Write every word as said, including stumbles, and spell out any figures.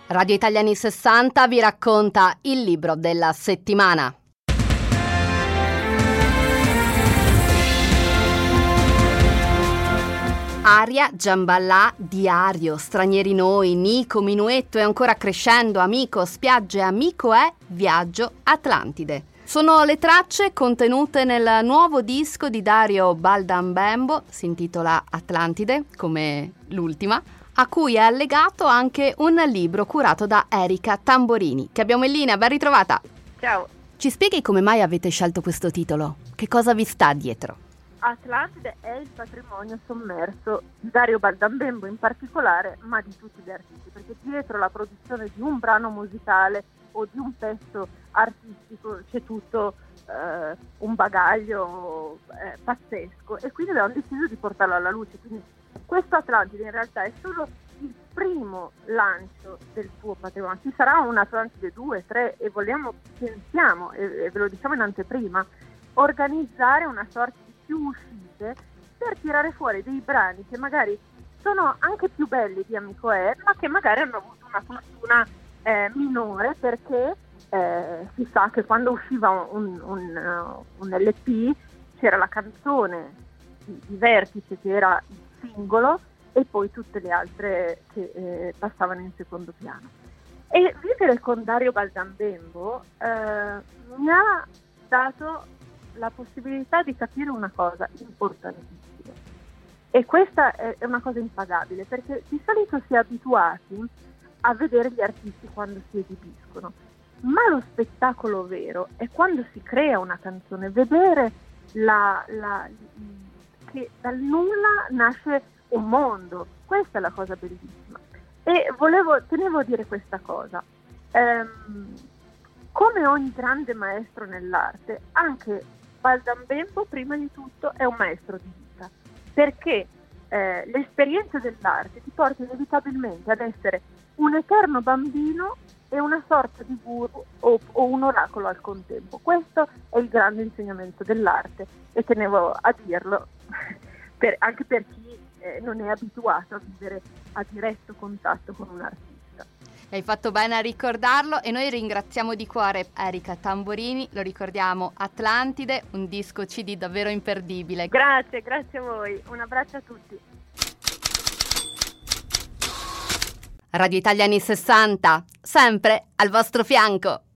Radio Italia anni sessanta vi racconta il libro della settimana. Aria, Giamballà, Diario, Stranieri noi, Nico, Minuetto e ancora crescendo, Amico, Spiagge, Amico è Viaggio, Atlantide. Sono le tracce contenute nel nuovo disco di Dario Baldambembo, si intitola Atlantide, come l'ultima, a cui è allegato anche un libro curato da Erika Tamborini, che abbiamo in linea. Ben ritrovata! Ciao! Ci spieghi come mai avete scelto questo titolo? Che cosa vi sta dietro? Atlantide è il patrimonio sommerso di Dario Baldambembo in particolare, ma di tutti gli artisti, perché dietro la produzione di un brano musicale o di un pezzo artistico c'è tutto eh, un bagaglio eh, pazzesco, e quindi abbiamo deciso di portarlo alla luce. Quindi questo Atlantide in realtà è solo il primo lancio del suo patrimonio. Ci sarà un Atlantide due, tre e vogliamo, pensiamo, e, e ve lo diciamo in anteprima, organizzare una sorta di più uscite per tirare fuori dei brani che magari sono anche più belli di Amico è, ma che magari hanno avuto una fortuna eh, minore, perché eh, si sa che quando usciva un, un, uh, un L P c'era la canzone di, di vertice che era il singolo e poi tutte le altre che eh, passavano in secondo piano. E vivere con Dario Baldambembo eh, mi ha dato la possibilità di capire una cosa importantissima, e questa è una cosa impagabile, perché di solito si è abituati a vedere gli artisti quando si esibiscono, ma lo spettacolo vero è quando si crea una canzone, vedere la, la, che dal nulla nasce un mondo. Questa è la cosa bellissima, e volevo, tenevo a dire questa cosa. Ehm, come ogni grande maestro nell'arte, anche Baldambembo prima di tutto è un maestro di vita, perché eh, l'esperienza dell'arte ti porta inevitabilmente ad essere un eterno bambino e una sorta di guru o, o un oracolo al contempo. Questo è il grande insegnamento dell'arte, e tenevo a dirlo per, anche per chi eh, non è abituato a vivere a diretto contatto con un artista. Hai fatto bene a ricordarlo, e noi ringraziamo di cuore Erika Tamborini, lo ricordiamo, Atlantide, un disco C D davvero imperdibile. Grazie, grazie a voi, un abbraccio a tutti. Radio Italia anni sessanta, sempre al vostro fianco.